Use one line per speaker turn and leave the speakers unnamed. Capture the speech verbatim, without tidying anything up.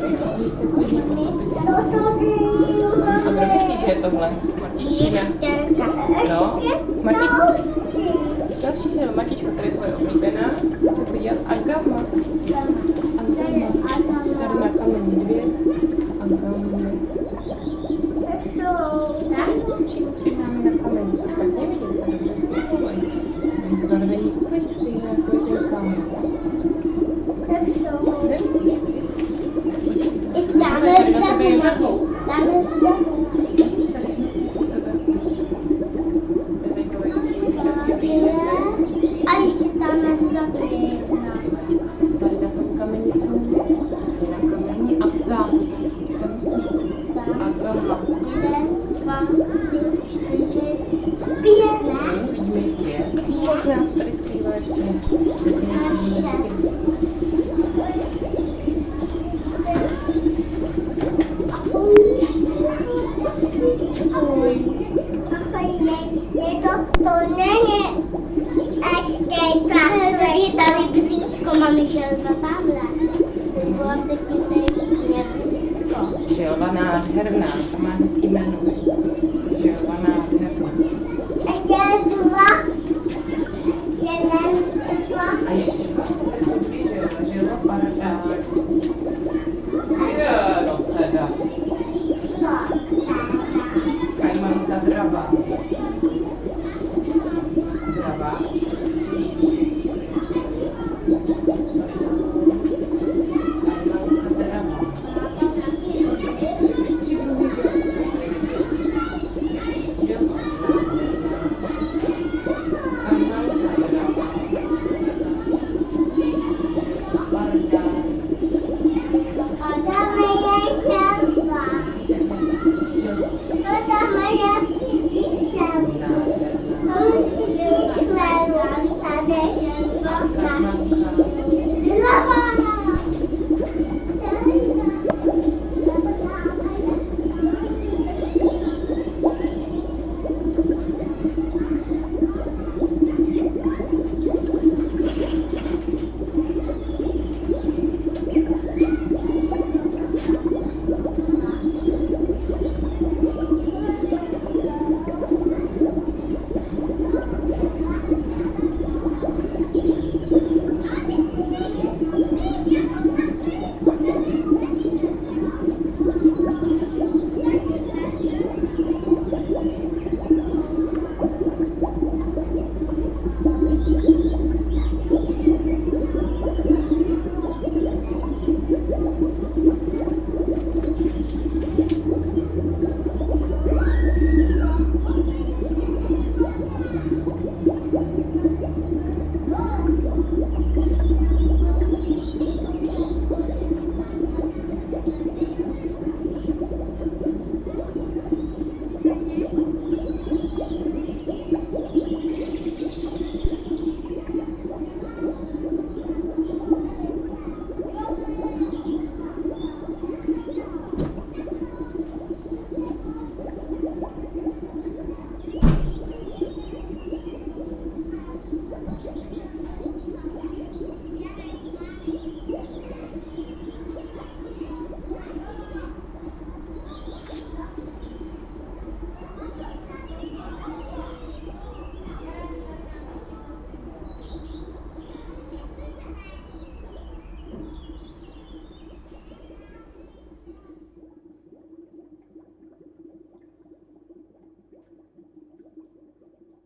Oni se klidně potopit. A kdo myslíš, že je tohle? Martičina. No, Martičko. Další film, Martičko, tady je tvoje oblíbená. Co to dělat? Agama. Agama. Tady na kameni dvě. Agama. Čím přidáme na kameni? Co špatně vidět, se dobře zkoumovat. Oni se to nevědí úplně stejné, jako je ten kamen. Nevidíš?
Dáme vzadu. Dáme vzadu. A ještě dáme vzadu jedna.
Tady na tom kameni jsou na kameni a vzadu. A gama.
Jeden, dva, tři, čtyři, pět.
Vidíme jich pět. Možná se tady skrývá ještě.
Ahoj. Je to, to není ještě tady, tady blízko, mami, želva tamhle. Byla předtím tady blízko.
Želva nádherná, to má hezký jméno. Želva nádherná.
Ještě